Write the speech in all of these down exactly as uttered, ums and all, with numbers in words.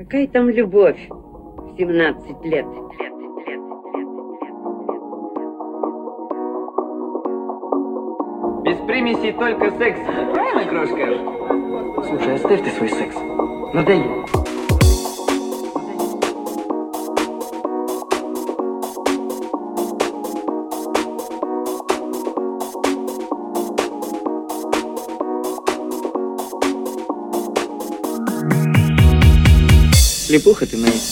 Какая там любовь в семнадцать лет? Без примесей только секс. Правильно, крошка? Слушай, оставь ты свой секс. Надоел. Слепуха ты моя.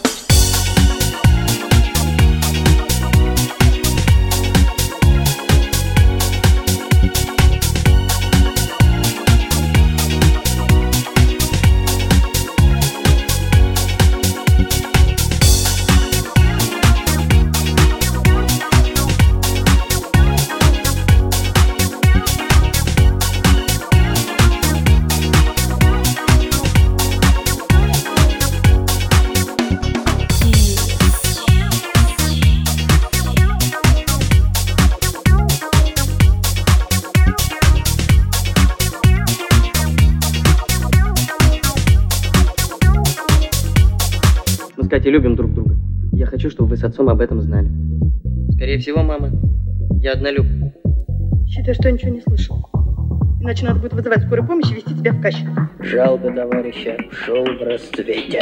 Мы с Катей любим друг друга. Я хочу, чтобы вы с отцом об этом знали. Скорее всего, мама, я однолюб. Считай, что я ничего не слышал. Иначе надо будет вызывать скорую помощь и везти тебя в качестве. Жалко товарища, шел в расцвете.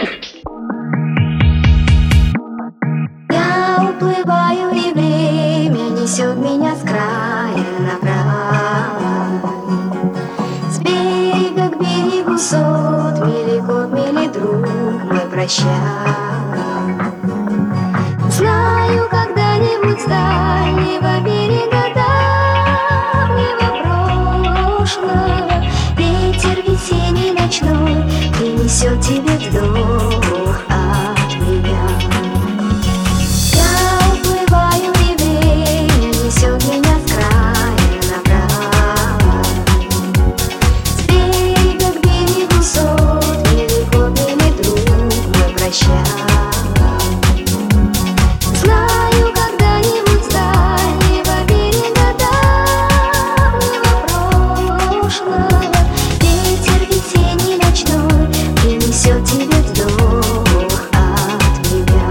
Я уплываю, и время несет меня с края направо. С берега к берегу сот, мили год, мили друг мой, прощай. Знаю, когда-нибудь с дальнего берега давнего прошлого ветер весенний ночной принесет тебе вздох от меня. Я уплываю, и время несет меня с края направо. С берега к берегу сот, мили год, мили друг мой, прощай. Знаю, когда-нибудь с дальнего берега давнего прошлого ветер весенний ночной принесет тебе вздох от меня.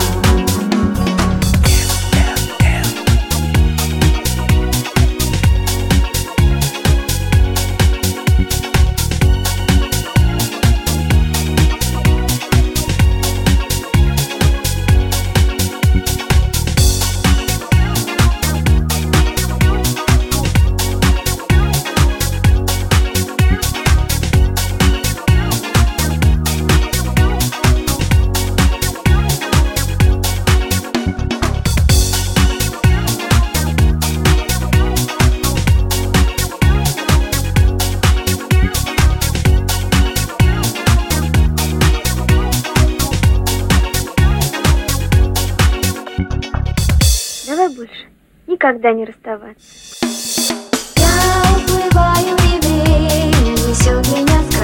Давай больше никогда не расставаться. Я уплываю, и время несет меня с